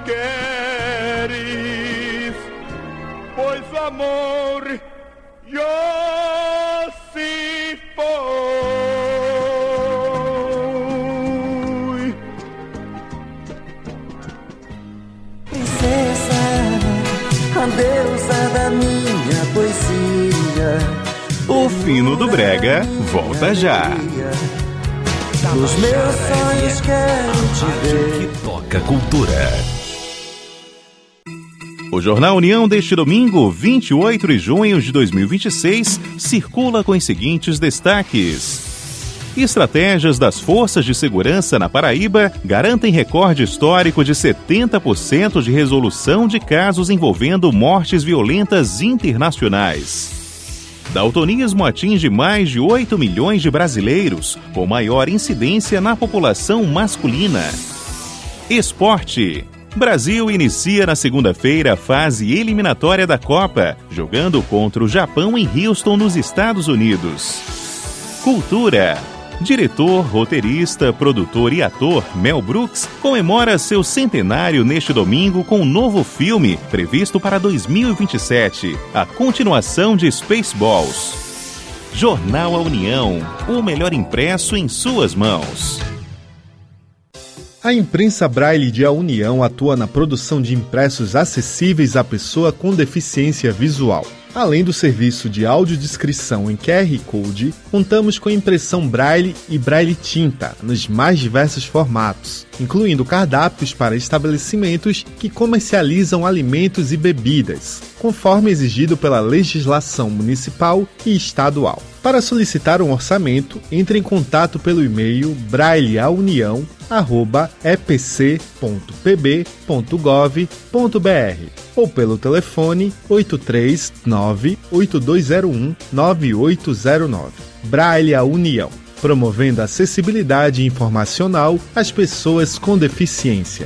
queres, pois o amor já se foi. Princesa, a deusa da minha poesia, o Fino do Brega volta já. Nos meus sonhos quero te ver. Que toca cultura. O Jornal União deste domingo, 28 de junho de 2026, circula com os seguintes destaques. Estratégias das forças de segurança na Paraíba garantem recorde histórico de 70% de resolução de casos envolvendo mortes violentas internacionais. Daltonismo atinge mais de 8 milhões de brasileiros, com maior incidência na população masculina. Esporte. Brasil inicia na segunda-feira a fase eliminatória da Copa, jogando contra o Japão em Houston, nos Estados Unidos. Cultura. Diretor, roteirista, produtor e ator Mel Brooks comemora seu centenário neste domingo com um novo filme previsto para 2027, a continuação de Spaceballs. Jornal A União, o melhor impresso em suas mãos. A imprensa Braille de A União atua na produção de impressos acessíveis à pessoa com deficiência visual. Além do serviço de audiodescrição em QR Code, contamos com impressão Braille e Braille tinta nos mais diversos formatos, incluindo cardápios para estabelecimentos que comercializam alimentos e bebidas, conforme exigido pela legislação municipal e estadual. Para solicitar um orçamento, entre em contato pelo e-mail brailleaunião@epc.pb.gov.br ou pelo telefone 839-8201-9809. Braille A União, promovendo acessibilidade informacional às pessoas com deficiência.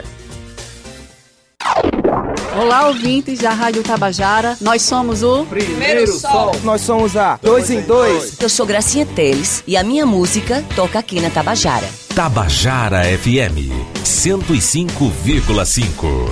Olá, ouvintes da Rádio Tabajara. Nós somos o Primeiro Sol. Nós somos a 2 em 2. Eu sou Gracinha Teles e a minha música toca aqui na Tabajara. Tabajara FM 105,5.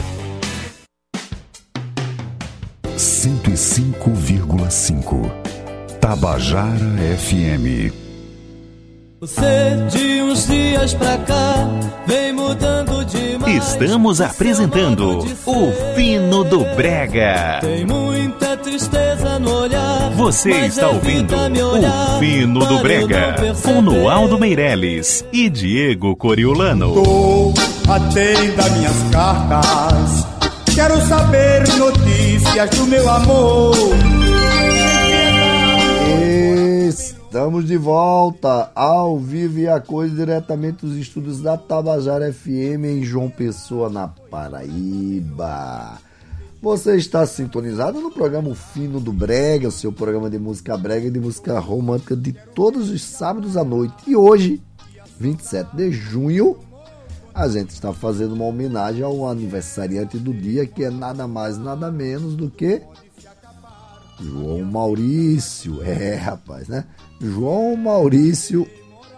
105,5. Tabajara FM. Você de uns dias pra cá vem mudando demais. Estamos apresentando o Fino do Brega. Tem muita tristeza no olhar. Você está ouvindo o Fino do Brega com Noaldo Meirelles e Diego Coriolano. Tô atento às minhas cartas, quero saber notícias do meu amor. Estamos de volta, ao vivo e a cores, diretamente dos estúdios da Tabajara FM em João Pessoa, na Paraíba. Você está sintonizado no programa O Fino do Brega, o seu programa de música brega e de música romântica de todos os sábados à noite. E hoje, 27 de junho, a gente está fazendo uma homenagem ao aniversariante do dia, que é nada mais, nada menos do que João Maurício. Rapaz, né? João Maurício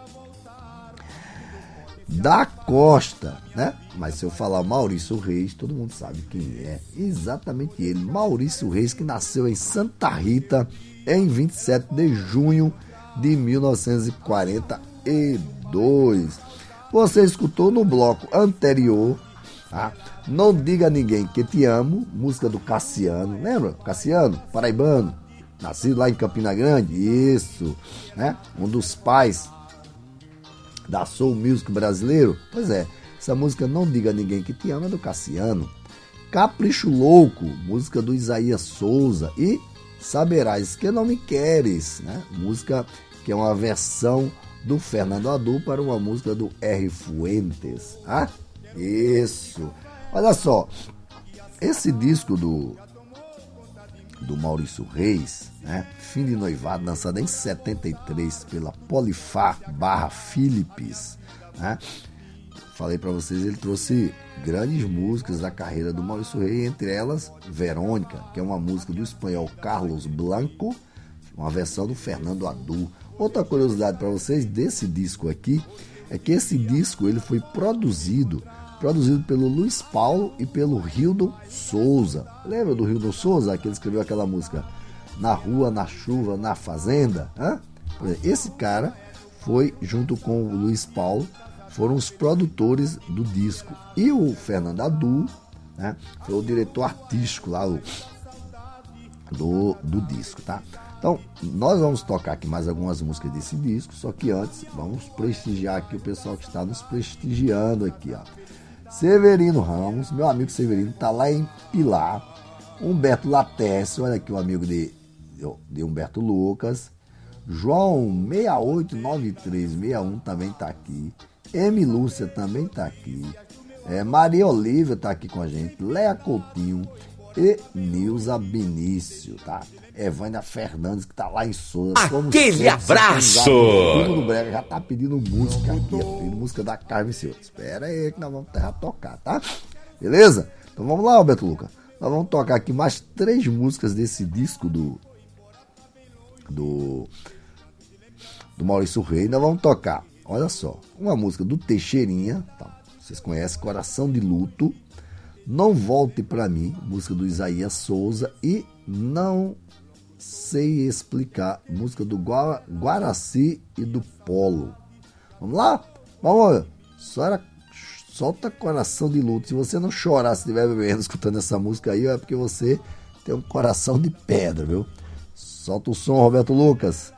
da Costa, né? Mas se eu falar Maurício Reis, todo mundo sabe quem é. Exatamente ele, Maurício Reis, que nasceu em Santa Rita em 27 de junho de 1942. Você escutou no bloco anterior, tá? Não Diga a Ninguém Que Te Amo, música do Cassiano. Lembra? Cassiano, paraibano, nascido lá em Campina Grande. Isso, né? Um dos pais da Soul Music brasileiro. Pois é, essa música Não Diga a Ninguém Que Te Amo é do Cassiano. Capricho Louco, música do Isaías Souza. E Saberás Que Não Me Queres, né? Música que é uma versão do Fernando Adu para uma música do R. Fuentes. Ah, isso. Olha só, esse disco do Maurício Reis, né? Fim de Noivado, lançado em 73 pela Polifá Philips, né? Falei para vocês, ele trouxe grandes músicas da carreira do Maurício Reis, entre elas Verônica, que é uma música do espanhol Carlos Blanco, uma versão do Fernando Adu. Outra curiosidade para vocês desse disco aqui é que esse disco ele foi produzido produzido pelo Luiz Paulo e pelo Hildon Souza. Lembra do Hildon Souza, que ele escreveu aquela música Na Rua, na Chuva, na Fazenda? Esse cara foi, junto com o Luiz Paulo, foram os produtores do disco. E o Fernando Adu, né, foi o diretor artístico lá do disco, tá? Então, nós vamos tocar aqui mais algumas músicas desse disco, só que antes vamos prestigiar aqui o pessoal que está nos prestigiando aqui, ó. Severino Ramos, meu amigo Severino, tá lá em Pilar. Humberto Latécio, olha aqui o amigo de Humberto Lucas. João 689361 também tá aqui. M. Lúcia também tá aqui. Maria Olívia tá aqui com a gente. Léa Coutinho e Nilza Benício, tá? Evânia Fernandes, que tá lá em Souza. Aquele abraço! O do Brega já tá pedindo música aqui, pedindo música da Carmen Silva. Espera aí que nós vamos tocar, tá? Beleza? Então vamos lá, Alberto Lucas. Nós vamos tocar aqui mais 3 músicas desse disco do Maurício Rei. Nós vamos tocar, olha só, uma música do Teixeirinha, tá? Vocês conhecem, Coração de Luto. Não Volte Pra Mim, música do Isaías Souza. E Não Sei Explicar, música do Guaraci e do Polo. Vamos lá? Vamos, solta Coração de Luto. Se você não chorar, se estiver bebendo, escutando essa música aí, é porque você tem um coração de pedra, viu? Solta o som, Roberto Lucas.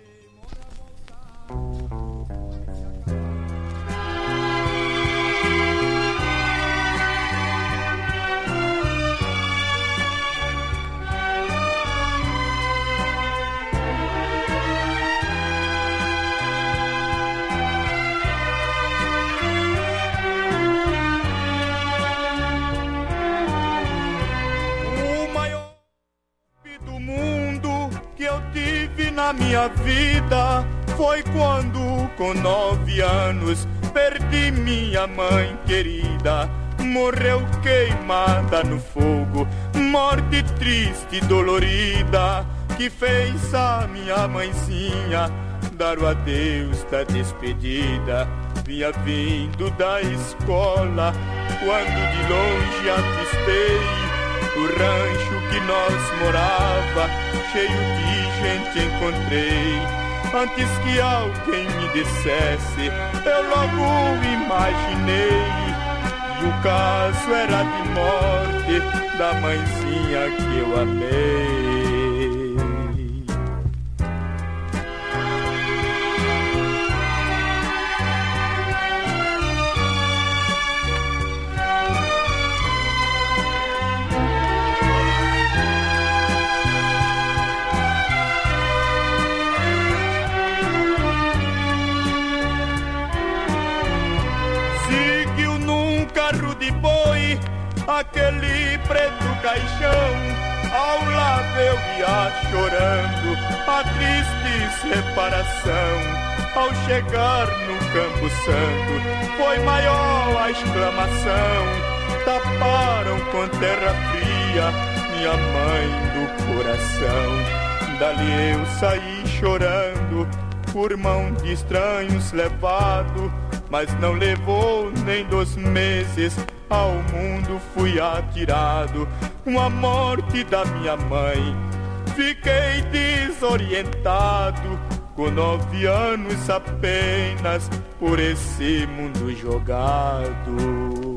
Na minha vida foi quando, com 9 anos, perdi minha mãe querida. Morreu queimada no fogo, morte triste e dolorida, que fez a minha mãezinha dar o adeus da despedida. Vinha vindo da escola, quando de longe avistei o rancho que nós morava, cheio de gente encontrei. Antes que alguém me dissesse, eu logo imaginei. E o caso era de morte da mãezinha que eu amei. Aquele preto caixão, ao lado eu ia chorando a triste separação. Ao chegar no Campo Santo, foi maior a exclamação. Taparam com terra fria minha mãe do coração. Dali eu saí chorando, por mão de estranhos levado, mas não levou nem 2 meses, ao mundo fui atirado. Com a morte da minha mãe, fiquei desorientado, com 9 anos apenas, por esse mundo jogado.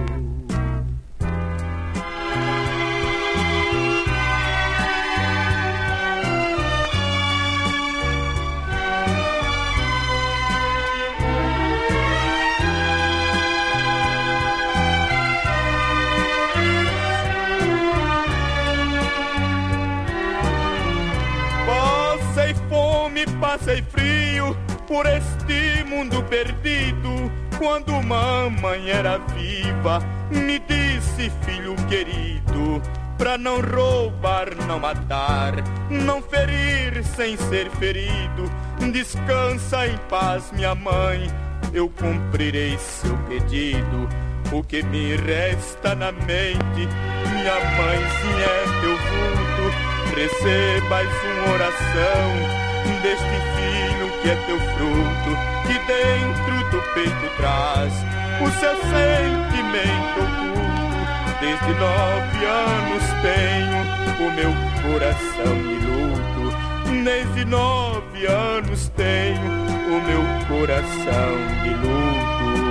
Passei frio por este mundo perdido. Quando mamãe era viva, me disse, filho querido, pra não roubar, não matar, não ferir sem ser ferido. Descansa em paz, minha mãe, eu cumprirei seu pedido. O que me resta na mente, minha mãezinha, é teu vulto. Recebas uma oração deste filho que é teu fruto, que dentro do peito traz o seu sentimento oculto. Desde 9 anos tenho o meu coração de luto. Desde 9 anos tenho o meu coração de luto.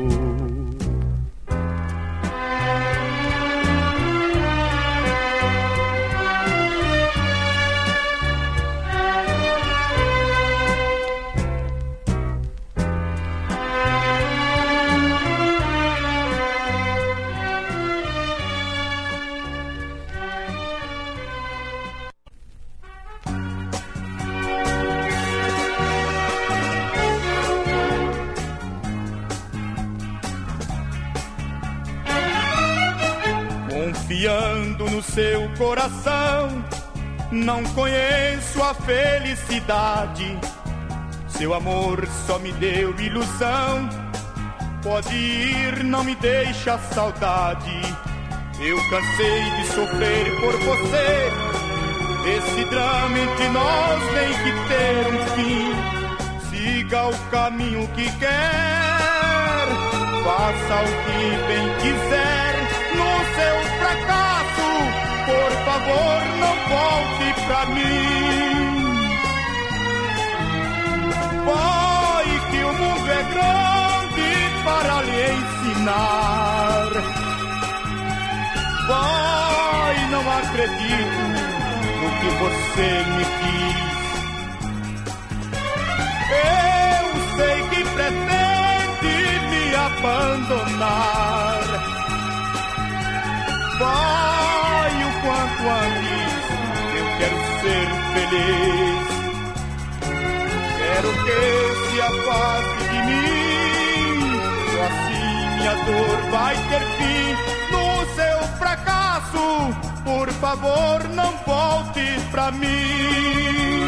Confiando no seu coração, não conheço a felicidade. Seu amor só me deu ilusão. Pode ir, não me deixa saudade. Eu cansei de sofrer por você. Esse drama entre nós tem que ter um fim. Siga o caminho que quer, faça o que bem quiser. No seu fracasso, por favor, não volte pra mim. Vai que o mundo é grande para lhe ensinar. Vai, não acredito no que você me diz. Eu sei que pretende me abandonar. Vai o quanto antes, eu quero ser feliz. Quero que se afaste de mim, só assim minha dor vai ter fim. No seu fracasso, por favor, não volte pra mim.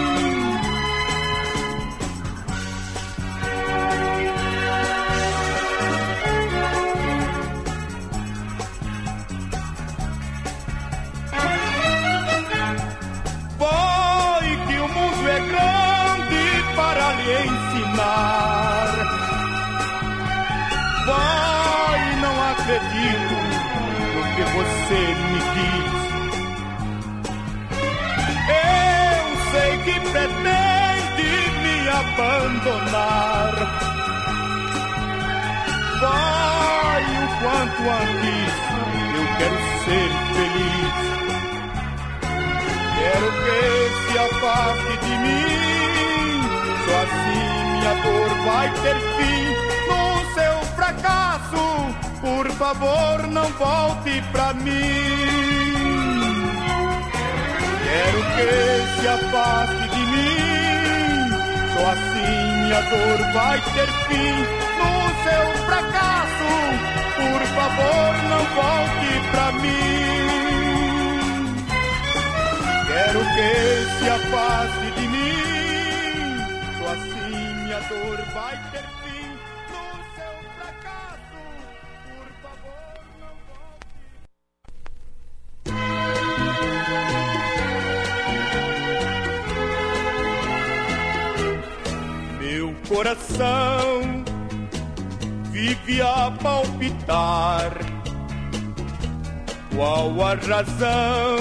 Ensinar. Vai, não acredito no que você me diz. Eu sei que pretende me abandonar. Vai o quanto antes, eu quero ser feliz. Quero que se afaste de mim, só assim minha dor vai ter fim. No seu fracasso, por favor, não volte pra mim. Quero que se afaste de mim, só assim minha dor vai ter fim. No seu fracasso, por favor, não volte pra mim. Quero que se afaste de mim, assim minha dor vai ter fim. No seu fracasso, por favor, não volte. Meu coração vive a palpitar. Qual a razão?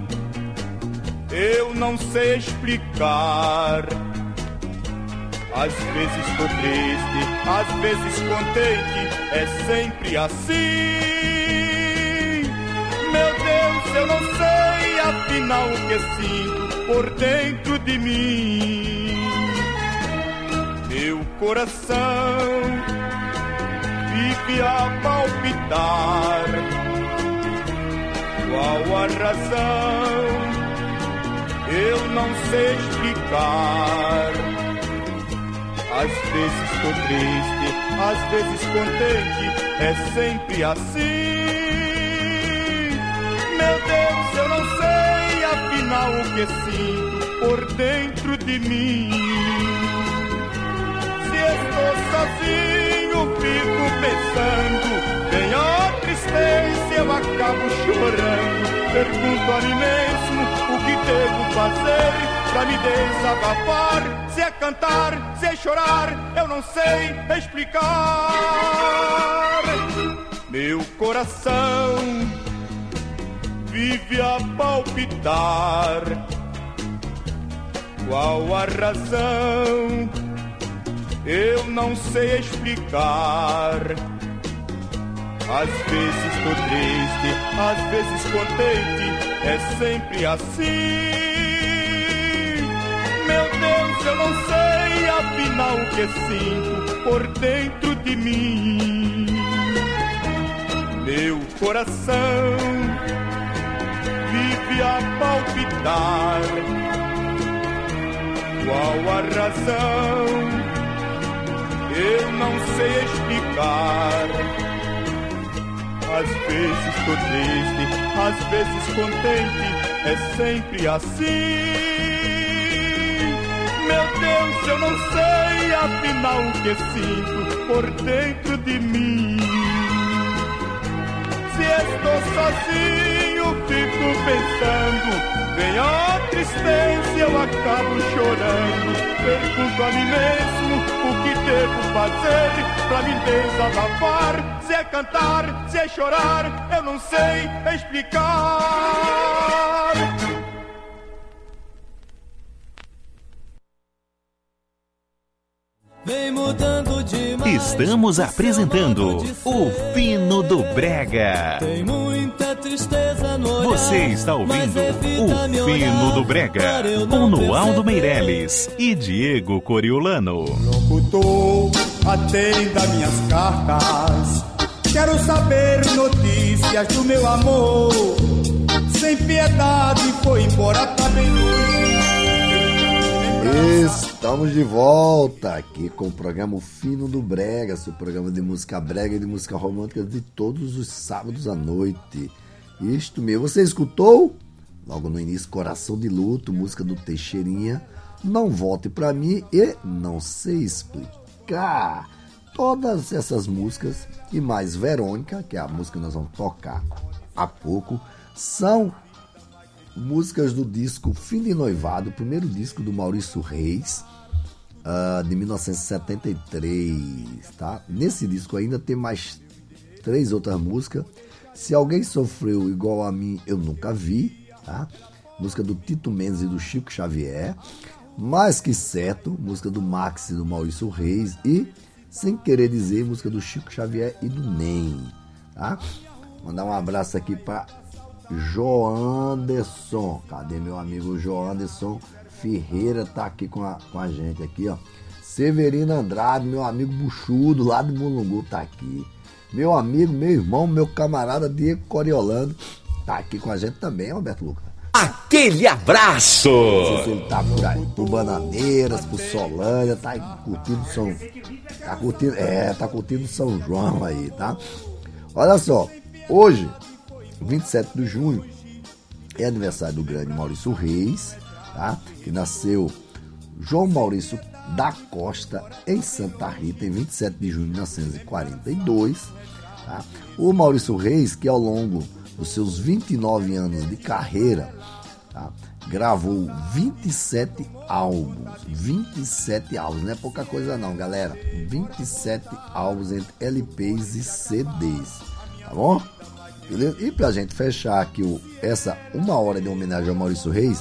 Eu não sei explicar. Às vezes tô triste, às vezes contente, é sempre assim. Meu Deus, eu não sei afinal o que sinto por dentro de mim. Meu coração vive a palpitar. Qual a razão? Eu não sei explicar. Às vezes tô triste, às vezes contente, é sempre assim. Meu Deus, eu não sei afinal o que sinto por dentro de mim. Se estou sozinho, fico pensando, vem a tristeza, eu acabo chorando. Pergunto a mim mesmo o que devo fazer pra me desabafar. Se é cantar, se é chorar, eu não sei explicar. Meu coração vive a palpitar. Qual a razão? Eu não sei explicar. Às vezes tô triste, às vezes contente, é sempre assim. Meu Deus, eu não sei afinal o que sinto por dentro de mim. Meu coração vive a palpitar. Qual a razão? Eu não sei explicar. Às vezes tô triste, às vezes contente, é sempre assim. Meu Deus, eu não sei afinal o que sinto por dentro de mim. Se estou sozinho, fico pensando, vem a tristeza e eu acabo chorando. Pergunto a mim mesmo o que devo fazer pra me desabafar. Se é cantar, se é chorar, eu não sei explicar. Vem mudando demais. Estamos apresentando o Fino do Brega. Tem muita tristeza no olhar. Você está ouvindo o Fino do Brega com Noaldo Meirelles e Diego Coriolano. Locutor, atenda minhas cartas. Quero saber notícias do meu amor. Sem piedade foi embora pra bem longe. Estamos de volta aqui com o programa Fino do Brega, seu programa de música brega e de música romântica de todos os sábados à noite. Isto mesmo, você escutou? Logo no início, Coração de Luto, música do Teixeirinha, Não Volte Pra Mim e Não Sei Explicar. Todas essas músicas e mais Verônica, que é a música que nós vamos tocar há pouco, são músicas do disco Fim de Noivado, o primeiro disco do Maurício Reis, de 1973, tá? Nesse disco ainda tem mais 3 outras músicas. Se Alguém Sofreu Igual a Mim, Eu Nunca Vi, tá? Música do Tito Mendes e do Chico Xavier. Mais Que Certo, música do Max e do Maurício Reis. E Sem Querer Dizer, música do Chico Xavier e do NEM, tá? Mandar um abraço aqui para Joanderson. Cadê meu amigo Joanderson Ferreira? Tá aqui com a gente aqui, ó. Severino Andrade, meu amigo buchudo lá de Mulungu, tá aqui. Meu amigo, meu irmão, meu camarada Diego Coriolano tá aqui com a gente também, Roberto Lucas. Aquele abraço! Não sei se ele tá por aí, por Bananeiras, por Solânia, tá aí curtindo São... Tá curtindo São João aí, tá? Olha só, hoje, 27 de junho, é aniversário do grande Maurício Reis, tá? Que nasceu João Maurício da Costa, em Santa Rita, em 27 de junho de 1942. Tá? O Maurício Reis, que ao longo dos seus 29 anos de carreira, tá? Gravou 27 álbuns. 27 álbuns, não é pouca coisa não, galera. 27 álbuns entre LPs e CDs, tá bom? Beleza? E pra gente fechar aqui essa 1 hora de homenagem ao Maurício Reis,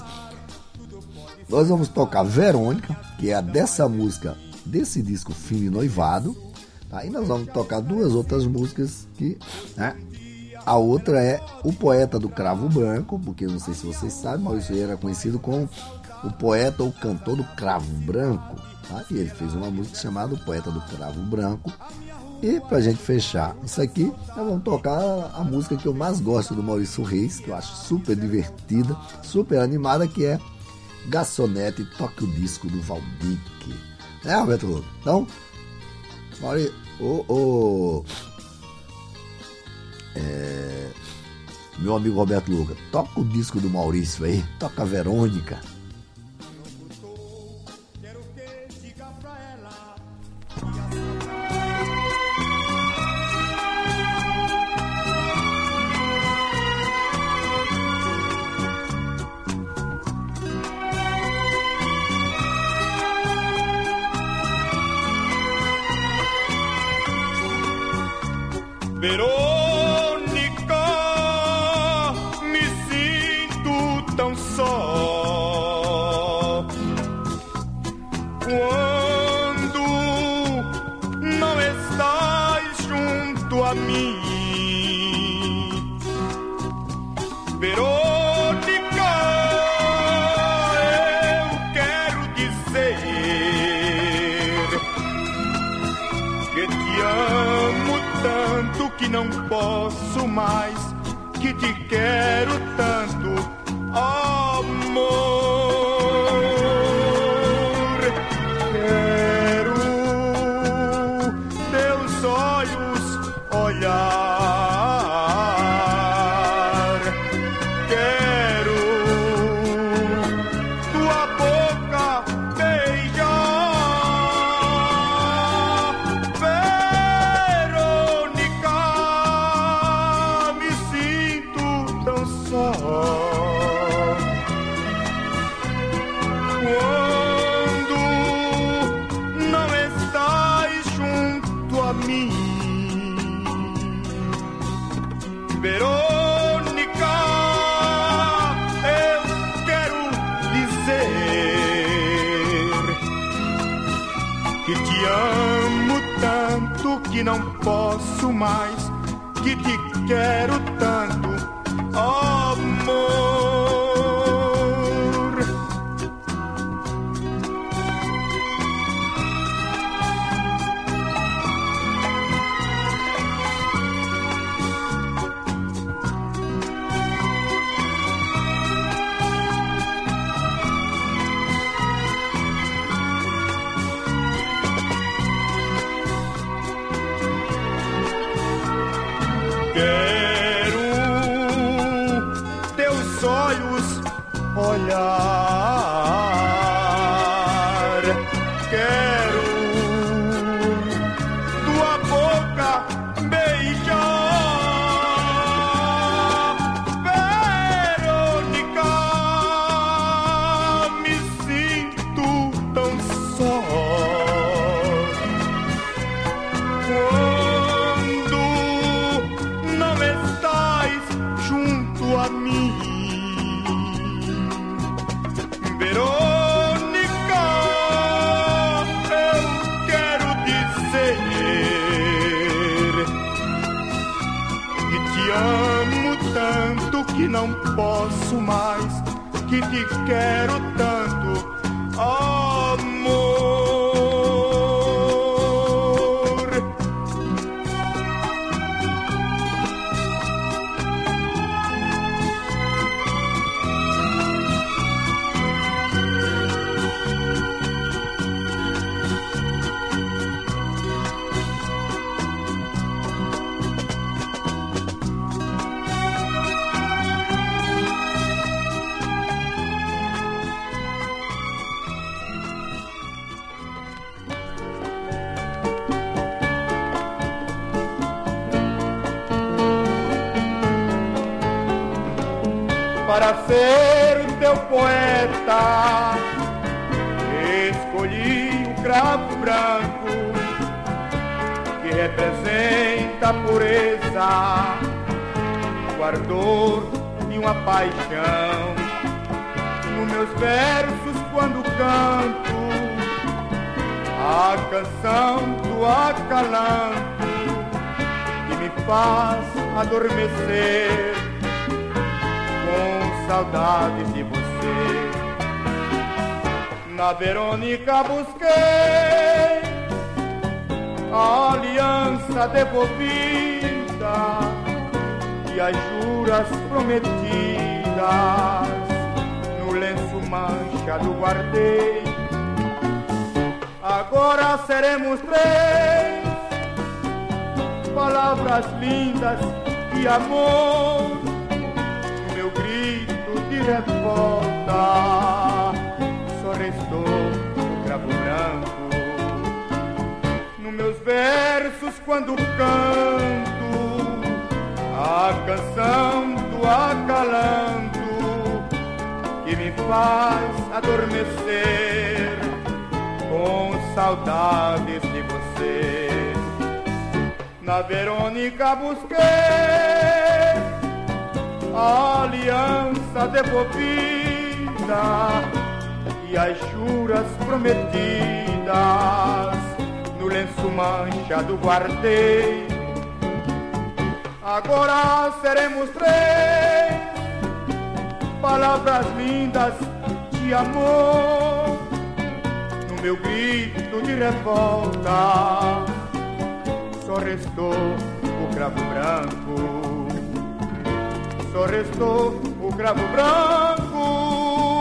nós vamos tocar Verônica, que é a dessa música, desse disco Fim de Noivado, tá? E nós vamos tocar 2 outras músicas que, né? A outra é O Poeta do Cravo Branco, porque não sei se vocês sabem, Maurício Reis era conhecido como o poeta ou cantor do Cravo Branco, tá? E ele fez uma música chamada O Poeta do Cravo Branco. E pra gente fechar isso aqui, nós vamos tocar a música que eu mais gosto do Maurício Reis, que eu acho super divertida, super animada, que é Garçonete, Toque o Disco do Valdir. Né, Roberto Lucas? Então, Maurício, meu amigo Roberto Lucas, toca o disco do Maurício aí, toca a Verônica. Verônica, me sinto tão só quando não estás junto a mim. Verônica, eu quero dizer que te amo tanto que não posso mais, que te quero tanto, amor. Quero teus olhos olhar, quero tua boca beijar. Verônica, me sinto tão só quando não estás junto a mim. Verônica, eu quero dizer que te amo tanto que não posso mais, que te quero tanto, amor. Quero teus olhos olhar, quero tua boca beijar. Verônica, me sinto tão só quando não estás junto a mim. Verônica, eu quero dizer que te amo tanto que não posso mais, que te quero tanto, amor. Para ser o teu poeta, escolhi o cravo branco que representa a pureza, o ardor de uma paixão. Nos meus versos, quando canto a canção do acalanto que me faz adormecer com saudades de você. Na Verônica busquei a aliança devolvida e as juras prometidas no lenço manchado guardei. Agora seremos três, palavras lindas de amor, meu grito de revolta só restou o cravo branco. Nos meus versos, quando canto a canção do acalanto que me faz adormecer com saudades de você. na Verônica busquei a aliança devolvida e as juras prometidas no lenço manchado guardei. Agora seremos três, palavras lindas de amor, no meu grito de revolta só restou o cravo branco, só restou o cravo branco.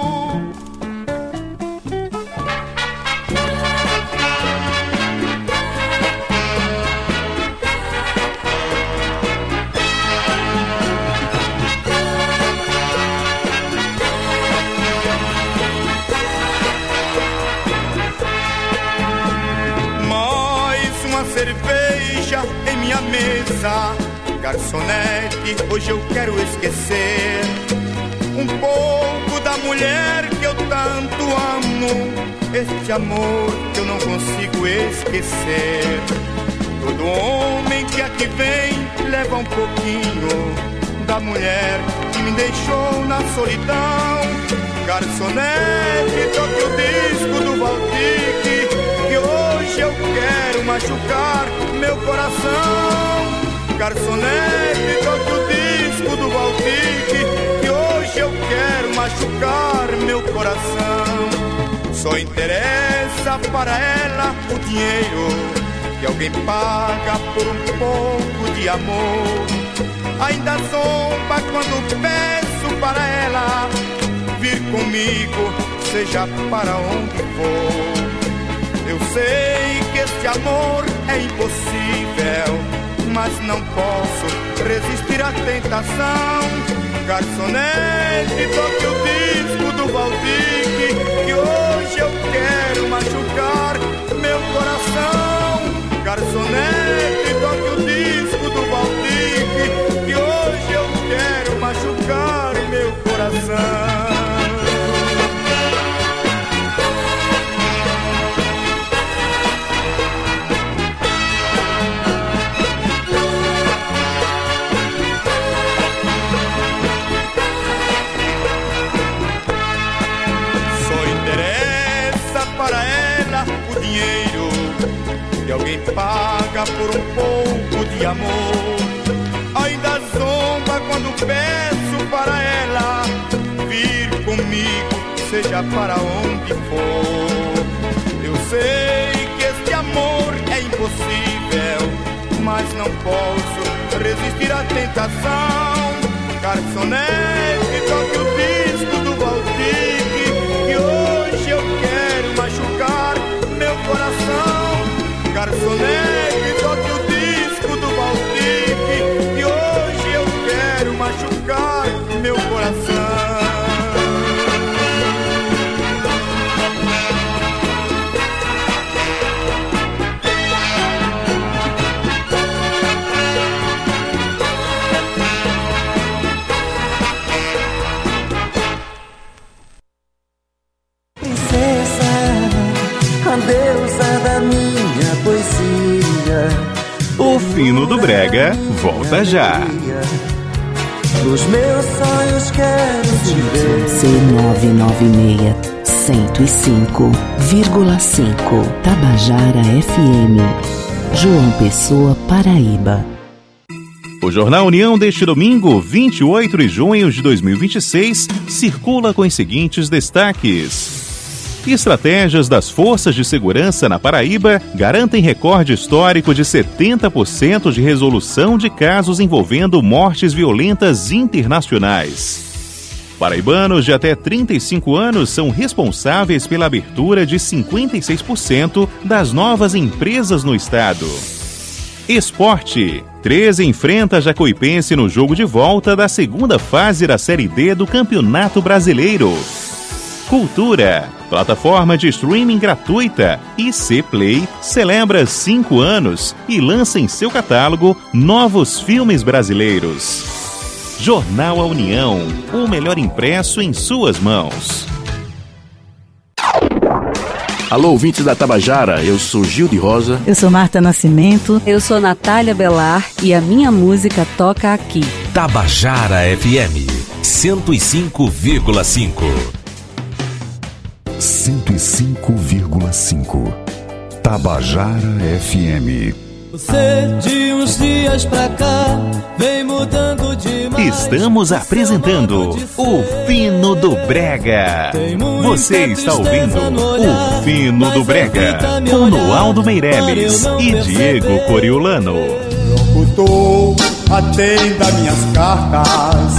Cerveja em minha mesa, garçonete, hoje eu quero esquecer um pouco da mulher que eu tanto amo, este amor que eu não consigo esquecer. Todo homem que aqui vem leva um pouquinho da mulher que me deixou na solidão. Garçonete, toque o disco do Valdir, que hoje eu quero machucar meu coração. Garçonete, toque o disco do Valdir, que hoje eu quero machucar meu coração. Só interessa para ela o dinheiro que alguém paga por um pouco de amor. Ainda zomba quando peço para ela vir comigo, seja para onde for. Eu sei que este amor é impossível, mas não posso resistir à tentação. Garçonete, toque o disco do Valdir, que hoje eu quero machucar meu coração. Garçonete, toque o disco do Valdir, que hoje eu quero machucar meu coração. Alguém paga por um pouco de amor. Ainda zomba quando peço para ela vir comigo, seja para onde for. Eu sei que este amor é impossível, mas não posso resistir à tentação. Garçonete, toque o disco do Valdir, que hoje eu quero machucar meu coração. Garçonete, toque o disco do Valdir, que hoje eu quero machucar meu coração. Princesa, a deusa da minha poesia, o fino do brega volta já. Nos meus sonhos quero te ver. C996 105,5 Tabajara FM, João Pessoa, Paraíba. O Jornal União deste domingo, 28 de junho de 2026, circula com os seguintes destaques. Estratégias das forças de segurança na Paraíba garantem recorde histórico de 70% de resolução de casos envolvendo mortes violentas internacionais. Paraibanos de até 35 anos são responsáveis pela abertura de 56% das novas empresas no estado. Esporte. 13 enfrenta Jacuipense no jogo de volta da segunda fase da Série D do Campeonato Brasileiro. Cultura. Plataforma de streaming gratuita IC Play celebra 5 anos e lança em seu catálogo novos filmes brasileiros. Jornal A União, o melhor impresso em suas mãos. Alô, ouvintes da Tabajara, eu sou Gil de Rosa. Eu sou Marta Nascimento. Eu sou Natália Belar e a minha música toca aqui. Tabajara FM 105,5. 105,5. Tabajara FM. Você de uns dias pra cá vem mudando demais. Estamos apresentando o Fino do Brega. Você está ouvindo o Fino do Brega com Noaldo Meireles e Diego Coriolano. Locutor, atenda minhas cartas.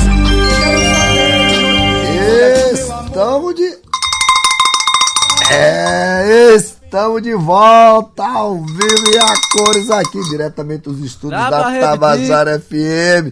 Estamos de volta ao vivo e a cores aqui, diretamente dos estúdios da Tabajara FM.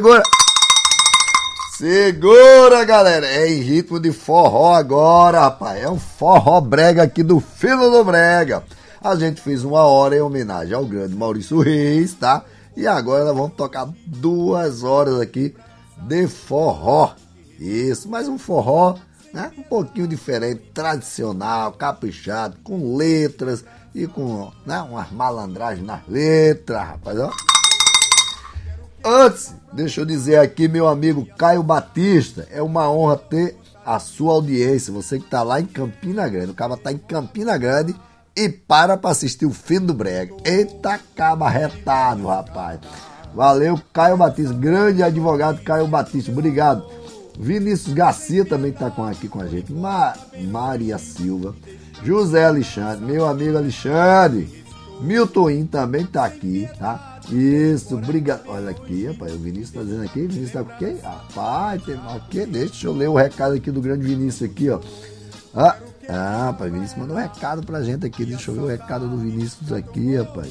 Segura, galera. É em ritmo de forró agora, rapaz. É um forró brega aqui do Fino do Brega. A gente fez 1 hora em homenagem ao grande Maurício Reis, tá? E agora nós vamos tocar 2 horas aqui de forró. Isso, mais um forró, né? Um pouquinho diferente, tradicional, caprichado, com letras e com, né, umas malandragens nas letras, rapaz, ó. Antes, deixa eu dizer aqui, meu amigo Caio Batista, é uma honra ter a sua audiência, você que tá lá em Campina Grande, o cara tá em Campina Grande e para assistir o Fino do Brega. Eita, caba retado, rapaz. Valeu, Caio Batista, grande advogado Caio Batista, obrigado. Vinícius Garcia também está aqui com a gente. Maria Silva. José Alexandre, meu amigo Alexandre. Milton também está aqui, tá? Isso, obrigado. Olha aqui, rapaz, o Vinícius está dizendo aqui. Vinícius está com quem? Rapaz, tem o quê? Deixa eu ler o recado aqui do grande Vinícius aqui, ó. Rapaz, Vinícius mandou um recado pra gente aqui. Deixa eu ver o recado do Vinícius aqui, rapaz.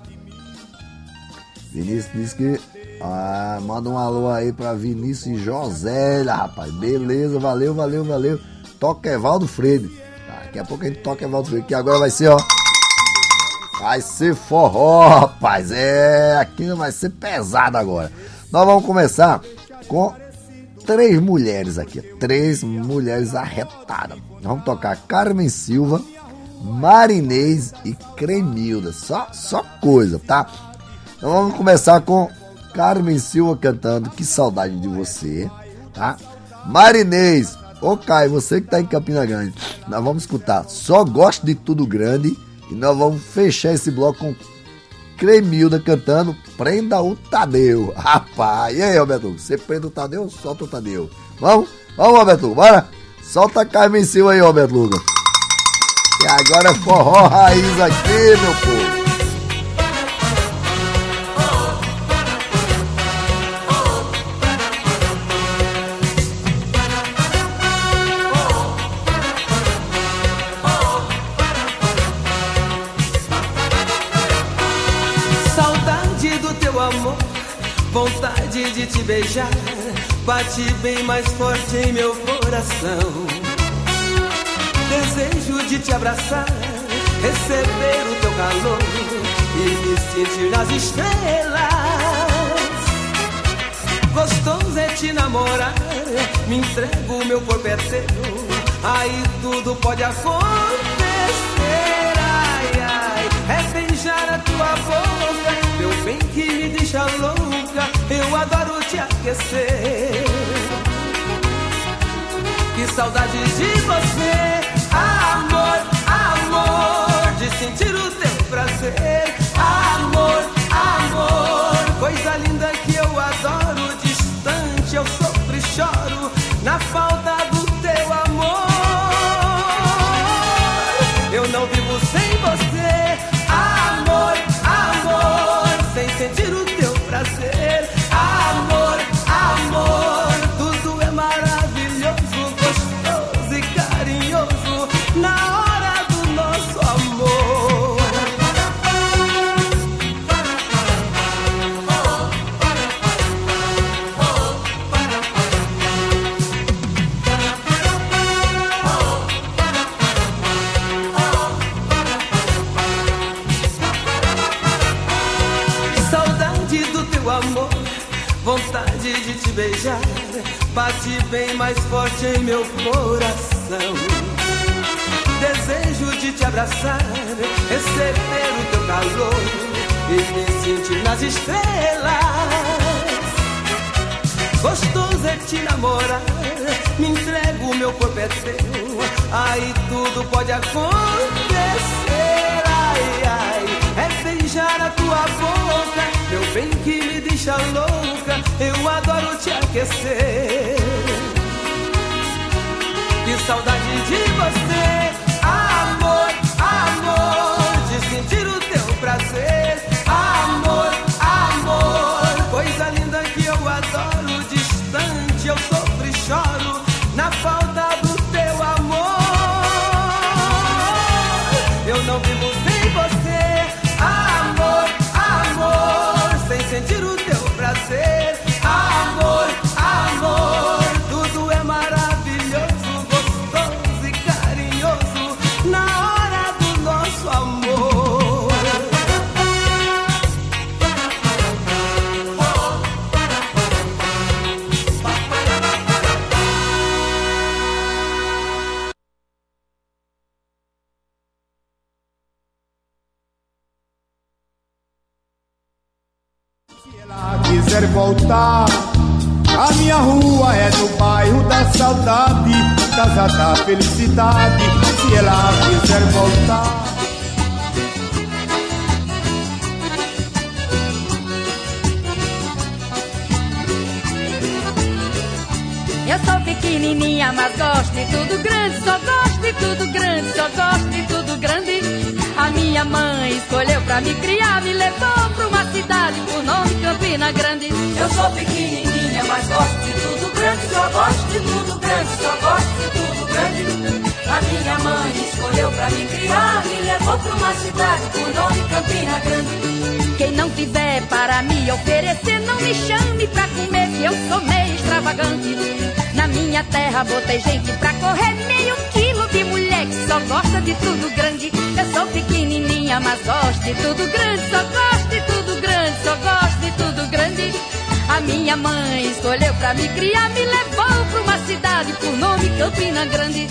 Vinícius disse que manda um alô aí pra Vinícius e Josélia, rapaz. Beleza, valeu. Toca Evaldo Freire. Daqui a pouco a gente toca Evaldo Freire, que agora vai ser, ó. Vai ser forró, rapaz. Aqui vai ser pesado agora. Nós vamos começar com 3 mulheres aqui. 3 mulheres arretadas. Vamos tocar Carmen Silva, Marinês e Cremilda. Só coisa, tá? Então vamos começar com Carmen Silva cantando Que Saudade de Você, tá? Marinês, ô Caio, você que tá em Campina Grande, nós vamos escutar Só Gosto de Tudo Grande e nós vamos fechar esse bloco com Cremilda cantando Prenda o Tadeu. Rapaz, e aí, Roberto? Você prende o Tadeu ou solta o Tadeu? Vamos, Roberto, bora? Solta a Carmen Silva aí, Roberto Lucas. E agora é forró raiz aqui, meu povo. Vontade de te beijar bate bem mais forte em meu coração. Desejo de te abraçar, receber o teu calor e me sentir nas estrelas. Gostoso é te namorar, me entrego, meu corpo é teu, aí tudo pode acontecer. Ai, ai, é beijar a tua boca, meu bem que me deixa louca, eu adoro te aquecer. Que saudade de você, amor, amor, de sentir o teu prazer. Amor, amor, coisa linda que eu adoro, distante eu sofro e choro na falta do teu amor. Eu não vivo sem você, amor, amor, sem sentir o teu prazer. Amor, amor, tudo é maravilhoso, gostoso e carinhoso na hora do nosso amor. Saudade do teu amor, vontade de te beijar bate bem mais forte em meu coração. Desejo de te abraçar, receber o teu calor e me sentir nas estrelas. Gostoso é te namorar, me entrego, o meu corpo é teu, aí tudo pode acontecer. Ai, ai, é beijar a tua boca, meu bem, que me deixa louca, eu adoro te aquecer. Que saudade de você, amor, amor, de sentir o teu prazer. Amor, amor, coisa linda que eu adoro. Distante eu sofro e choro na falta do teu amor. Eu não vivo sem você, amor, amor, sem sentir o teu prazer. Amor, amor, tudo é maravilhoso, gostoso e carinhoso na hora do nosso amor. Se ela quiser voltar, a minha rua é no bairro da saudade, casa da felicidade. Se ela quiser voltar. Eu sou pequenininha, mas gosto de tudo grande. Só gosto de tudo grande, só gosto de tudo grande. A minha mãe escolheu pra me criar, me levou pra uma cidade por nome Campina Grande. Eu sou pequenininha, mas gosto de tudo grande. Só gosto de tudo grande, só gosto de tudo grande. A minha mãe escolheu pra me criar, me levou pra uma cidade por nome Campina Grande. Quem não tiver para me oferecer, não me chame pra comer, que eu sou meio extravagante. Na minha terra botei gente pra correr, meio quilo de mulher que só gosta de tudo grande. Eu sou pequenininha, mas gosto de tudo grande. Só gosto de tudo grande, só gosto de tudo grande. A minha mãe escolheu pra me criar, me levou pra uma cidade por nome Campina Grande.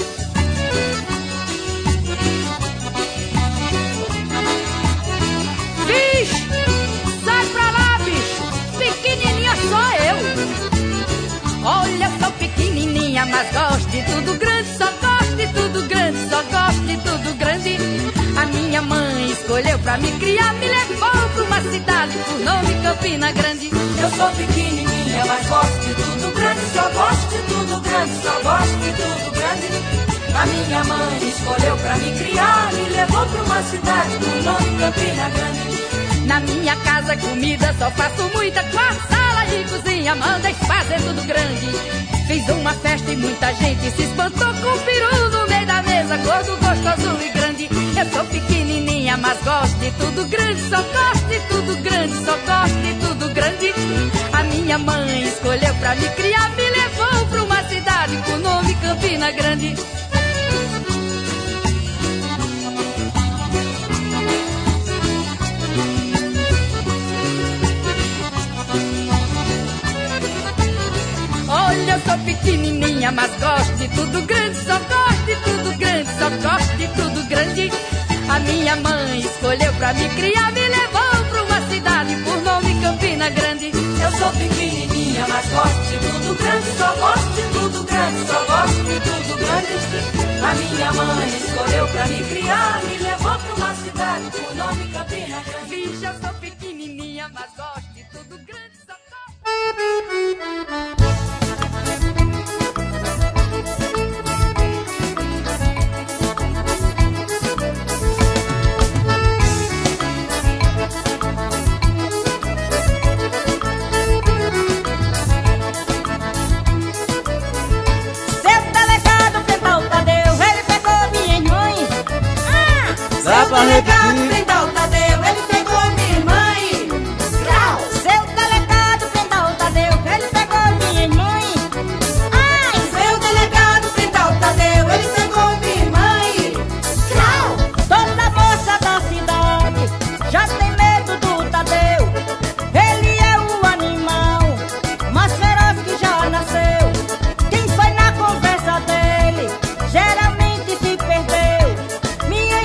Bicho, sai pra lá, bicho, pequenininha só eu. Olha, sou pequenininha, mas gosto de tudo grande. Só gosto de tudo grande, só gosto de tudo grande. A minha mãe escolheu pra me criar, me levou pra uma cidade por nome Campina Grande. Eu sou pequenininha, mas gosto de tudo grande. Só gosto de tudo grande, só gosto de tudo grande. A minha mãe escolheu pra me criar, me levou pra uma cidade por nome Campina Grande. Na minha casa comida só faço muita, com a sala e cozinha mandem fazer tudo grande. Fiz uma festa e muita gente se espantou com o peru no meio da mesa, gordo, gostoso e grande. Eu sou pequenininha, mas gosto de tudo grande. Só gosto de tudo grande, só gosto de tudo grande. A minha mãe escolheu pra me criar, me levou pra uma cidade com nome Campina Grande. Olha, eu sou pequenininha, mas gosto de tudo grande. Só gosto de tudo grande, só gosto de tudo grande. A minha mãe escolheu pra me criar, me levou pra uma cidade por nome Campina Grande. Eu sou pequenininha, mas gosto de tudo grande. Só gosto de tudo grande, só gosto de tudo grande. A minha mãe escolheu pra me criar, me levou pra uma cidade por nome Campina Grande. Bicha, eu sou pequenininha, mas gosto de tudo grande. Só gosto... Dá pra repetir. Prendeu o Tadeu, ele pegou minha mãe. Grau. Seu delegado prendeu o Tadeu, ele pegou minha mãe. Ai, seu delegado prendeu o Tadeu, ele pegou minha mãe. Grau. Toda moça da cidade já tem medo do Tadeu. Ele é o animal mais feroz que já nasceu. Quem foi na conversa dele geralmente se perdeu. Minha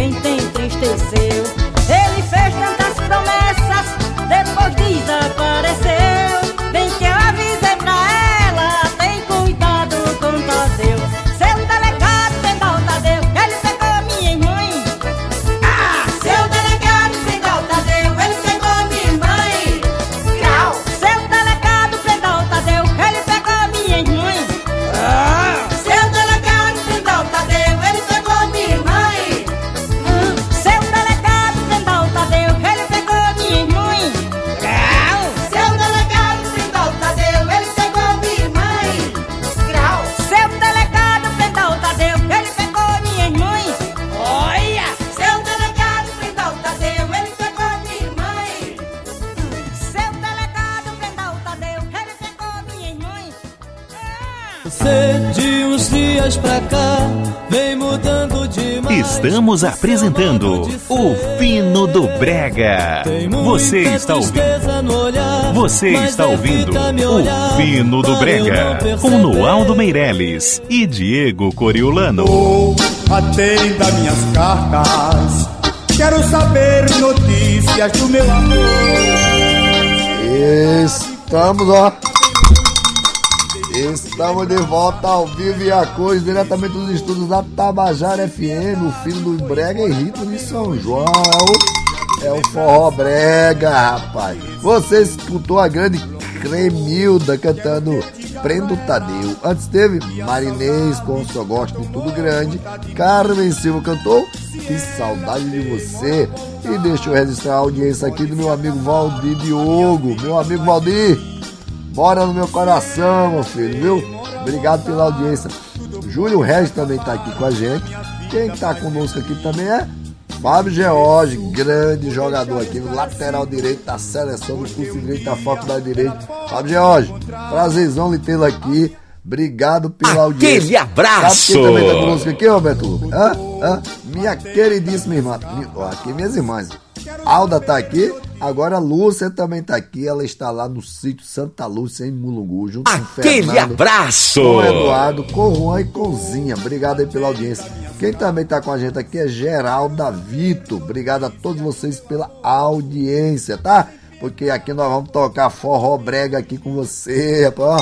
quem te entristeceu. Ele fez tantas promessas, depois desapareceu. Bem que eu avisei pra ela, tem cuidado com Tadeu. Seu delegado prendeu Tadeu, ele pegou minha mãe. Seu delegado prendeu Tadeu, ele pegou minha mãe. Seu delegado prendeu Tadeu, ele pegou minha mãe. Seu delegado prendeu Tadeu, ele pegou minha mãe. Seu delegado prendeu Tadeu, ele pegou minha mãe. Seu delegado prendeu Tadeu, ele pegou minha mãe. Seu delegado prendeu Tadeu, ele pegou minha mãe. Olha! Seu delegado prendeu Tadeu, ele pegou minha mãe. Seu delegado prendeu Tadeu, ele pegou minha mãe. Você de uns dias pra cá vem mudando demais. Estamos apresentando o Fino do Brega. Você está ouvindo o Fino do Brega com Noaldo Meirelles e Diego Coriolano. Atenda minhas cartas, quero saber notícias do meu amor. Estamos de volta ao vivo e a cores, diretamente dos estúdios da Tabajara FM, o Fino do Brega e Rito de São João. É o forró brega, rapaz. Você escutou a grande Cremilda cantando Prendo Tadeu. Antes teve Marinês com Só Gosto de Tudo Grande. Carmen Silva cantou Que Saudade de Você. E deixa eu registrar a audiência aqui do meu amigo Valdir Diogo. Meu amigo Valdir, bora no meu coração, meu filho, viu? Obrigado pela audiência. Júlio Regis também tá aqui com a gente. Quem tá conosco aqui também é Fábio George, grande jogador aqui, lateral direito da seleção do curso de Direito da Faculdade de Direito. Fábio George, prazerzão lhe tê-lo aqui. Obrigado pela audiência. Aquele abraço! Sabe quem também tá conosco aqui, Roberto? Minha queridíssima irmã. Aqui minhas irmãs. Alda tá aqui, agora a Lúcia também tá aqui. Ela está lá no sítio Santa Lúcia, em Mulungu, junto com o Fernando. Aquele abraço! Com o Eduardo, com Juan e com Zinha. Obrigado aí pela audiência. Quem também tá com a gente aqui é Geralda Vito. Obrigado a todos vocês pela audiência, tá? Porque aqui nós vamos tocar forró brega aqui com você, rapaz.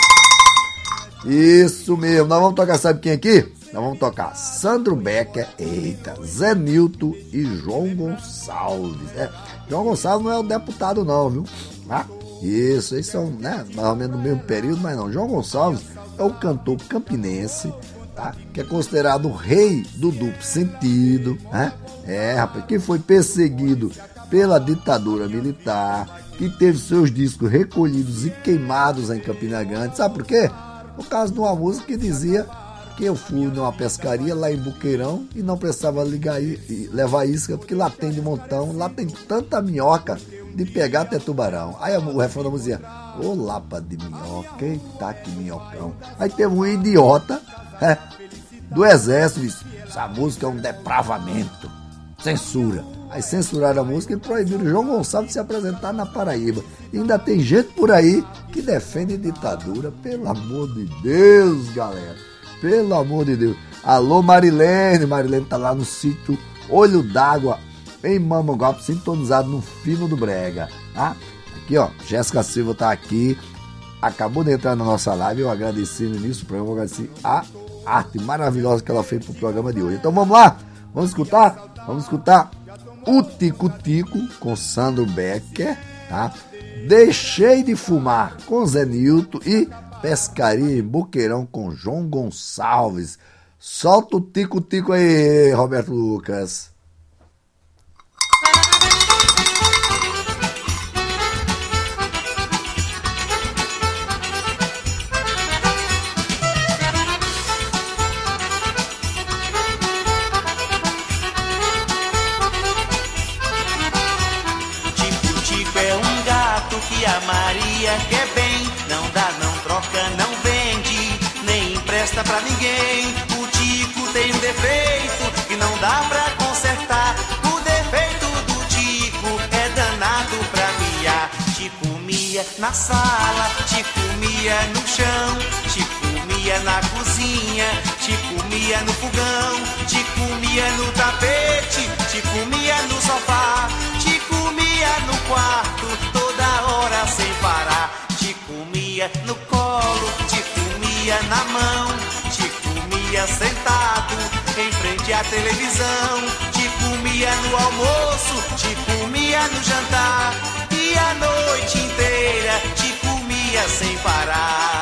Isso mesmo. Nós vamos tocar, sabe quem aqui? Nós vamos tocar Sandro Becker, eita, Zé Nilton e João Gonçalves. João Gonçalves não é o deputado não, viu? Isso, eles são, né, mais ou menos no mesmo período, mas não. João Gonçalves é o cantor campinense, tá? Que é considerado o rei do duplo sentido, né? Rapaz, que foi perseguido pela ditadura militar, que teve seus discos recolhidos e queimados em Campina Grande. Sabe por quê? Por causa de uma música que dizia que eu fui numa pescaria lá em Buqueirão e não precisava levar isca, porque lá tem de montão, lá tem tanta minhoca de pegar até tubarão. Aí o refrão da música, ô lapa de minhoca, eita que minhocão. Aí teve um idiota do exército, disse, essa música é um depravamento, censura. Aí censuraram a música e proibiram o João Gonçalves de se apresentar na Paraíba. E ainda tem gente por aí que defende ditadura, pelo amor de Deus, galera. Pelo amor de Deus. Alô, Marilene. Marilene tá lá no sítio Olho d'Água, em Mamanguape, sintonizado no Fino do Brega. Aqui, ó, Jéssica Silva tá aqui. Acabou de entrar na nossa live. Eu agradeci no início do programa, eu agradeci a arte maravilhosa que ela fez pro programa de hoje. Então vamos lá. Vamos escutar? Vamos escutar o Tico Tico com Sandro Becker, tá? Deixei de Fumar com Zé Nilton e Pescaria em Boqueirão com João Gonçalves. Solta o Tico Tico aí, Roberto Lucas. Tico é um gato que a Maria quer bem. Não dá, não troca, não vende, nem empresta pra ninguém. O Tico tem um defeito que não dá pra consertar. O defeito do Tico é danado pra miar. Tico mia na sala, Tico mia no chão, Tico mia comia na cozinha, te comia no fogão, te comia no tapete, te comia no sofá, te comia no quarto, toda hora sem parar. Te comia no colo, te comia na mão, te comia sentado em frente à televisão, te comia no almoço, te comia no jantar, e a noite inteira te comia sem parar.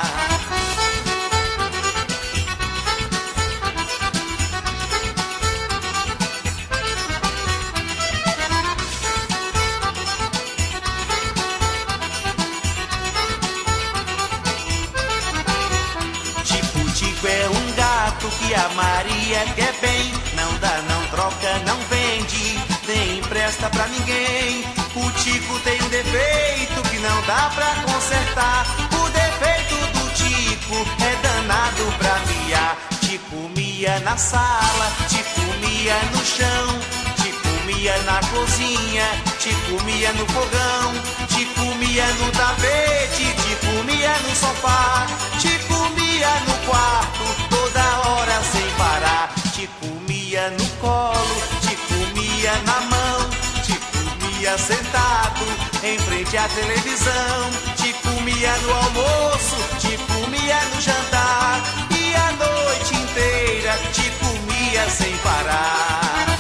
Tico é um gato que a Maria quer bem, não dá, não troca, não vende, nem empresta pra ninguém. O Tico tem um defeito que não dá pra consertar. O defeito do Tico é danado pra miar. Te comia na sala, te comia no chão, te comia na cozinha, te comia no fogão, te comia no tapete, te comia no sofá, te comia no quarto, toda hora sem parar. Te comia no colo, te comia na mão, te comia sentado em frente à televisão, te comia no almoço, te comia no jantar, e a noite inteira te comia sem parar.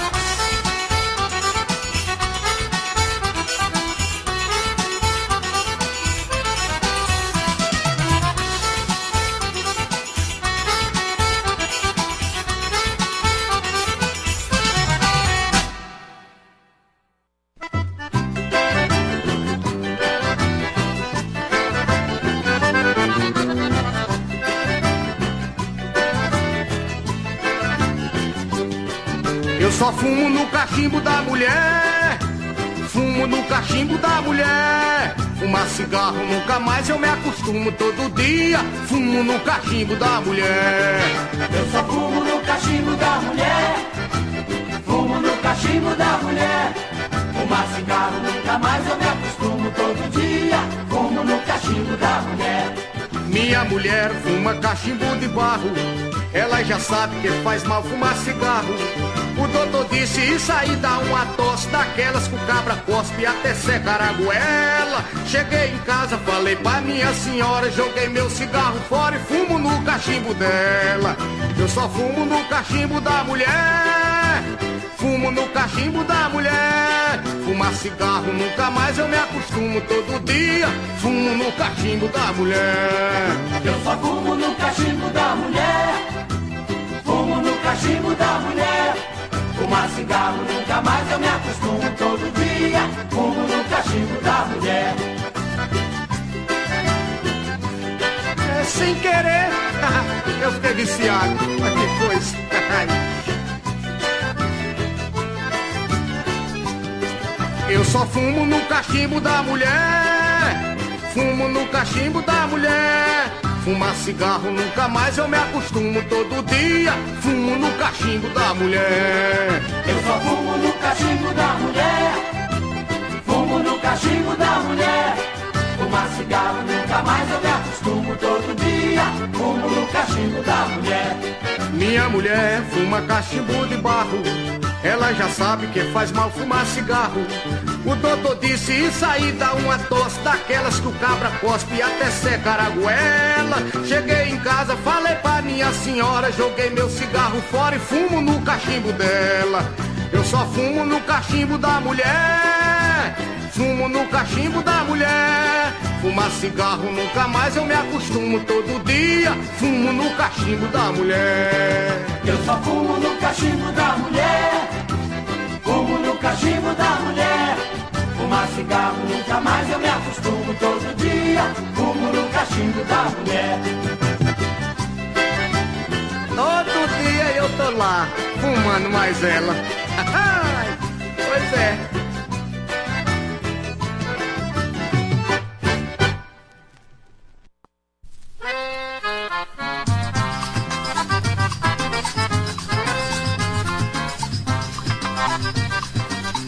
Eu só fumo no cachimbo da mulher, fumo no cachimbo da mulher. Fumar cigarro nunca mais eu me acostumo, todo dia fumo no cachimbo da mulher. Eu só fumo no cachimbo da mulher, fumo no cachimbo da mulher. Fumar cigarro nunca mais eu me acostumo, todo dia fumo no cachimbo da mulher. Minha mulher fuma cachimbo de barro, ela já sabe que faz mal fumar cigarro. O doutor disse isso aí dá uma tosse daquelas que o cabra cospe até secar a goela. Cheguei em casa, falei pra minha senhora, joguei meu cigarro fora e fumo no cachimbo dela. Eu só fumo no cachimbo da mulher, fumo no cachimbo da mulher. Fumar cigarro nunca mais eu me acostumo, todo dia fumo no cachimbo da mulher. Eu só fumo no cachimbo da mulher, fumo no cachimbo da mulher. Fumar cigarro nunca mais eu me acostumo, todo dia fumo no cachimbo da mulher. É sem querer, eu fiquei viciado, mas que coisa. Eu só fumo no cachimbo da mulher, fumo no cachimbo da mulher. Fumar cigarro nunca mais eu me acostumo, todo dia fumo no cachimbo da mulher. Eu só fumo no cachimbo da mulher, fumo no cachimbo da mulher. Fumar cigarro nunca mais eu me acostumo, todo dia fumo no cachimbo da mulher. Minha mulher fuma cachimbo de barro, ela já sabe que faz mal fumar cigarro. O doutor disse isso aí dá uma tosse daquelas que o cabra cospe até secar a goela. Cheguei em casa, falei pra minha senhora, joguei meu cigarro fora e fumo no cachimbo dela. Eu só fumo no cachimbo da mulher, fumo no cachimbo da mulher. Fumar cigarro nunca mais eu me acostumo, todo dia fumo no cachimbo da mulher. Eu só fumo no cachimbo da mulher, fumo no cachimbo da mulher. Fumar cigarro nunca mais eu me acostumo, todo dia fumo no cachimbo da mulher. Todo dia eu tô lá, fumando mais ela. Pois é.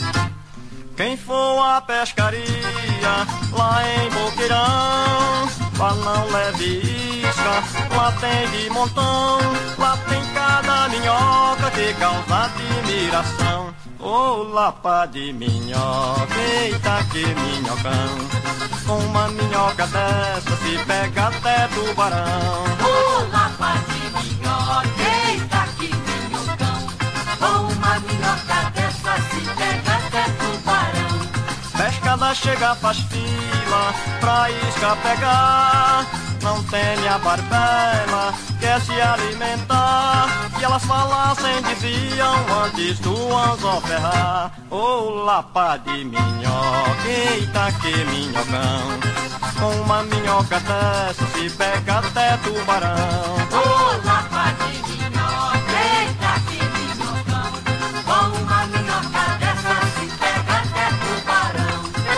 Quem for à pescaria lá em Boqueirão Lá não leve isca, lá tem de montão, lá tem cada minhoca que causa admiração. Ô lapa de minhoca, eita que minhocão, com uma minhoca dessa se pega até tubarão. Ô lapa de minhoca, eita que minhocão, com uma minhoca dessa se pega até tubarão. Pescada chega, faz fila pra isca pegar, não tem a barbela, quer se alimentar. E elas falassem, diziam antes do anzol ferrar. Ô lapa de minhoca, eita que minhocão, com uma minhoca dessa se pega até tubarão. Ô lapa de minhoca, eita que minhocão, com uma minhoca dessa se pega até tubarão.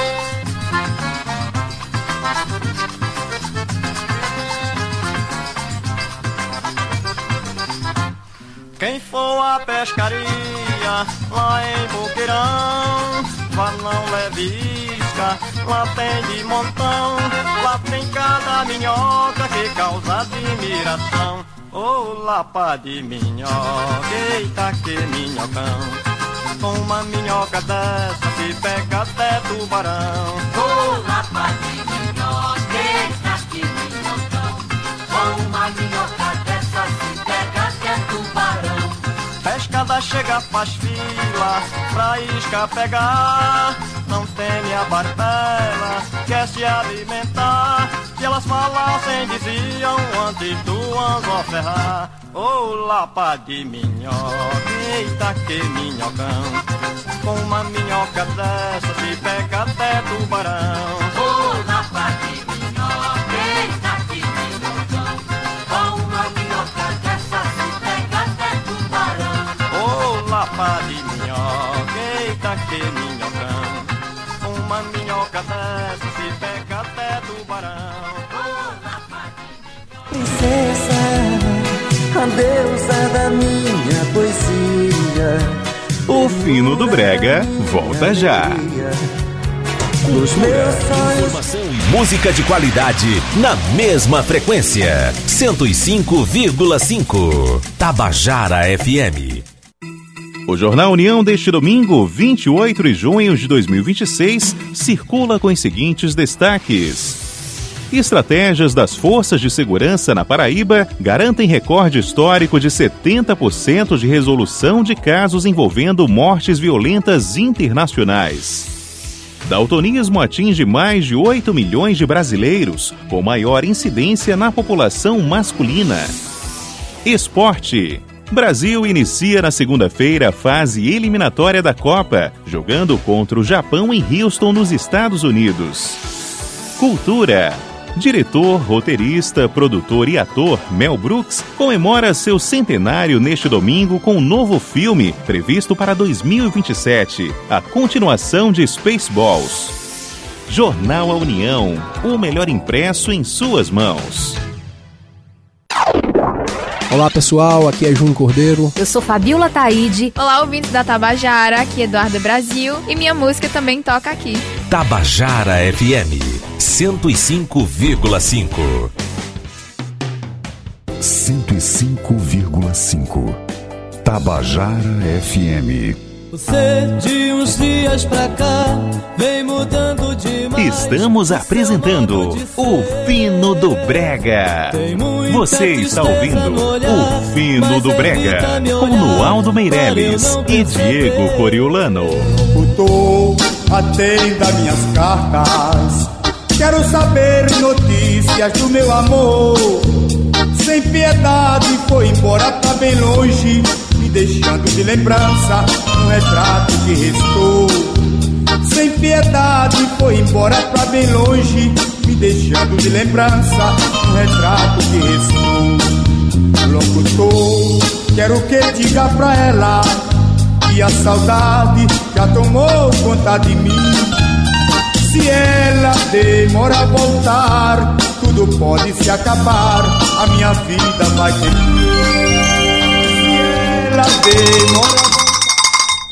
Quem for à pescaria lá em Boqueirão, vá não leve isca, lá tem de montão, lá tem cada minhoca que causa admiração. Ô lapa de minhoca, eita que minhocão, com uma minhoca dessa se pega até tubarão. Ô lapa de minhoca, eita que minhocão, com uma minhoca dessa se pega até tubarão. Pescada chega, faz fila pra isca pegar, não teme a barbela, quer se alimentar. E elas falassem, diziam antes do anzol ferrar. Ô lapa de minhoca, eita que minhocão, com uma minhoca dessa se pega até tubarão. Ô lapa de minhoca, eita que minhocão, com uma minhoca dessa se pega até tubarão. Ô lapa de minhoca, eita que minhocão, com uma minhoca dessa se pega até tubarão. Princesa, a deusa da minha poesia. O Fino do Brega volta já. Informação e música de qualidade na mesma frequência. 105,5 Tabajara FM. O Jornal União deste domingo, 28 de junho de 2026, circula com os seguintes destaques. Estratégias das forças de segurança na Paraíba garantem recorde histórico de 70% de resolução de casos envolvendo mortes violentas internacionais. Daltonismo atinge mais de 8 milhões de brasileiros, com maior incidência na população masculina. Esporte. Brasil inicia na segunda-feira a fase eliminatória da Copa, jogando contra o Japão em Houston, nos Estados Unidos. Cultura. Diretor, roteirista, produtor e ator Mel Brooks comemora seu centenário neste domingo com um novo filme previsto para 2027, a continuação de Spaceballs. Jornal A União, o melhor impresso em suas mãos. Olá pessoal, aqui é Júnior Cordeiro. Eu sou Fabiola Taide. Olá, ouvintes da Tabajara, aqui é Eduardo Brasil e minha música também toca aqui. Tabajara FM 105,5. 105,5 Tabajara FM. Você de uns dias pra cá vem mudando demais. Estamos apresentando o Fino do Brega. Você está ouvindo o Fino do Brega com Nualdo Meirelles e Diego Coriolano. Escutou, atenda minhas cartas. Quero saber notícias do meu amor. Sem piedade foi embora pra bem longe, me deixando de lembrança um retrato que restou. Sem piedade foi embora pra bem longe, me deixando de lembrança um retrato que restou. Locutor, quero que diga pra ela que a saudade já tomou conta de mim. Se ela demora a voltar, tudo pode se acabar, a minha vida vai ter fim. Se ela demora a voltar,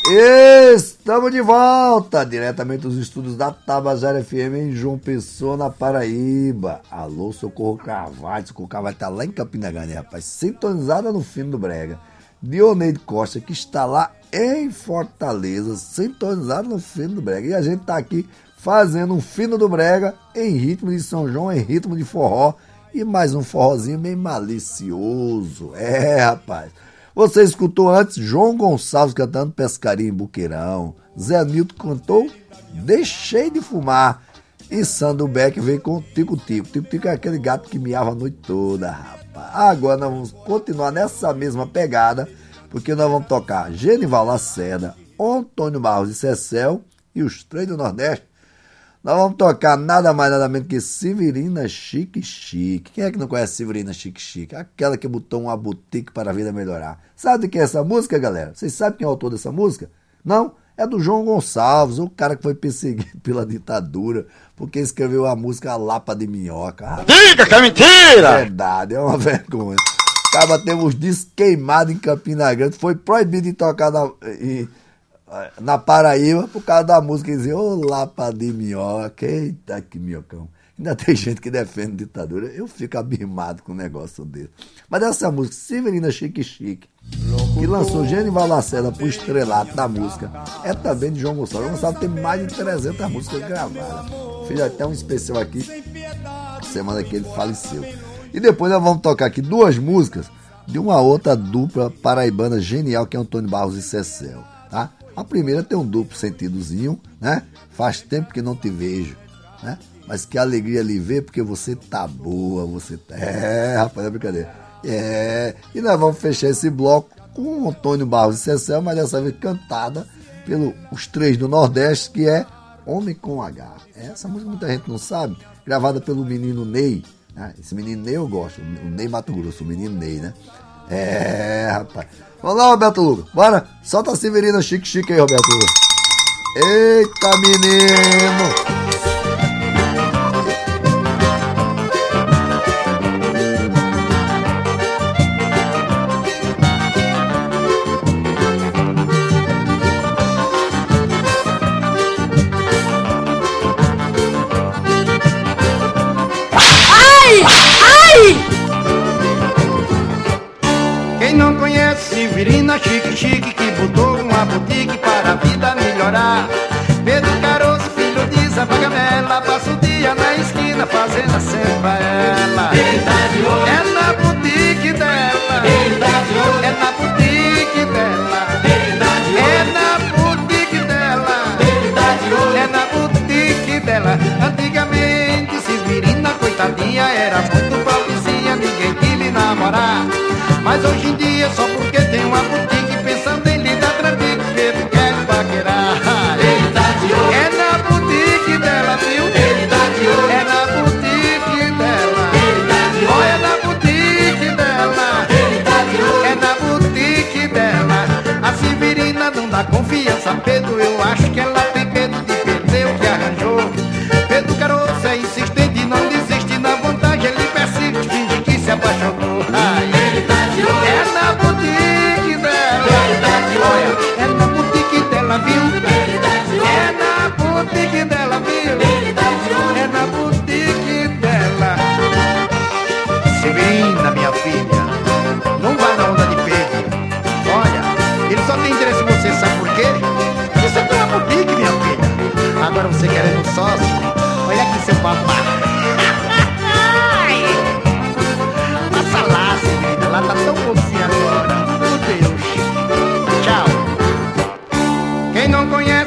Estamos de volta, diretamente dos estúdios da Tabajara FM em João Pessoa, na Paraíba. Alô, Socorro Carvalho. Socorro Carvalho tá lá em Campina Grande, rapaz, sintonizada no Fino do Brega. Dioneide Costa, que está lá em Fortaleza, sintonizada no Fino do Brega. E a gente tá aqui fazendo um Fino do Brega em ritmo de São João, em ritmo de forró. E mais um forrozinho bem malicioso. Rapaz. Você escutou antes João Gonçalves cantando Pescaria em Buqueirão. Zé Nilton cantou Deixei de Fumar. E Sandro Beck veio com Tico-Tico. Tico-Tico é aquele gato que miava a noite toda, rapaz. Agora nós vamos continuar nessa mesma pegada, porque nós vamos tocar Genival Lacerda, Antônio Barros e Cecel e os Três do Nordeste. Nós vamos tocar nada mais nada menos que Severina Chique Chique. Quem é que não conhece Severina Chique Chique? Aquela que botou uma boutique para a vida melhorar. Sabe de quem é essa música, galera? Vocês sabem quem é o autor dessa música? Não? É do João Gonçalves, o cara que foi perseguido pela ditadura, porque escreveu a música Lapa de Minhoca. Diga que é mentira! É verdade, é uma vergonha. Acaba tendo os discos queimados em Campina Grande, foi proibido de tocar na Paraíba por causa da música que dizia, ô Lapa de Minhoca, eita que minhocão. Ainda tem gente que defende ditadura, eu fico abismado com um negócio desse. Mas essa música, Severina Chique Chique, que lançou Genival Lacerda pro estrelato da música, é também de João Gonçalves. João Gonçalves tem mais de 300 músicas gravadas. Fiz até um especial aqui, semana que ele faleceu. E depois nós vamos tocar aqui duas músicas de uma outra dupla paraibana genial, que é Antônio Barros e Cecel, tá? A primeira tem um duplo sentidozinho, né? Faz tempo que não te vejo, né? Mas que alegria lhe ver, porque você tá boa, você tá... rapaz, é brincadeira. E nós vamos fechar esse bloco com o Antônio Barros e Cecel, mas dessa vez cantada pelos Três do Nordeste, que é Homem com H. Essa música muita gente não sabe, gravada pelo menino Ney, né? Esse menino Ney eu gosto, o Ney Mato Grosso, o menino Ney, né? Rapaz. Vamos lá, Roberto Lucas, bora, solta a Severina Chique Chique aí, Roberto Lucas. Eita, menino! Quem não conhece Severina Chique Chique, que botou uma boutique para a vida melhorar. Pedro Caroço, filho de Zé Pagamela, passa o dia na esquina fazendo a cena pra ela. Ele tá de olho. É na boutique dela. Ele tá de olho. É na boutique dela. Ele tá de olho. É na boutique dela. Ele tá de olho. É na boutique dela. Antigamente Severina, coitadinha, era muito pobrezinha, ninguém queria namorar. Mas hoje em dia, só porque tem uma boutique, pensando em lhe dar trambique, Pedro quer paquerar. Ele tá de olho. É na boutique dela, viu? Ele tá de olho. É na boutique dela. Ele tá de olho. É na boutique dela. Ele tá de olho. É na boutique dela. A Severina não dá confiança, Pedro, eu acho que ela tem medo de perder o que arranjou. Pedro Caroço é insistente, não desiste, na vontade ele persiste, finge que se apaixonou. É na boutique dela. Olha, é na boutique dela, viu? É na boutique dela, viu? É na boutique dela. Severina, minha filha, não vá na onda de Pedro. Olha, ele só tem interesse em você, sabe por quê? Você tem uma boutique, minha filha. Agora você querendo um sócio? Olha aqui seu papai. Passa lá, Severina, ela tá tão bonzinha agora. Meu Deus. Tchau. Quem não conhece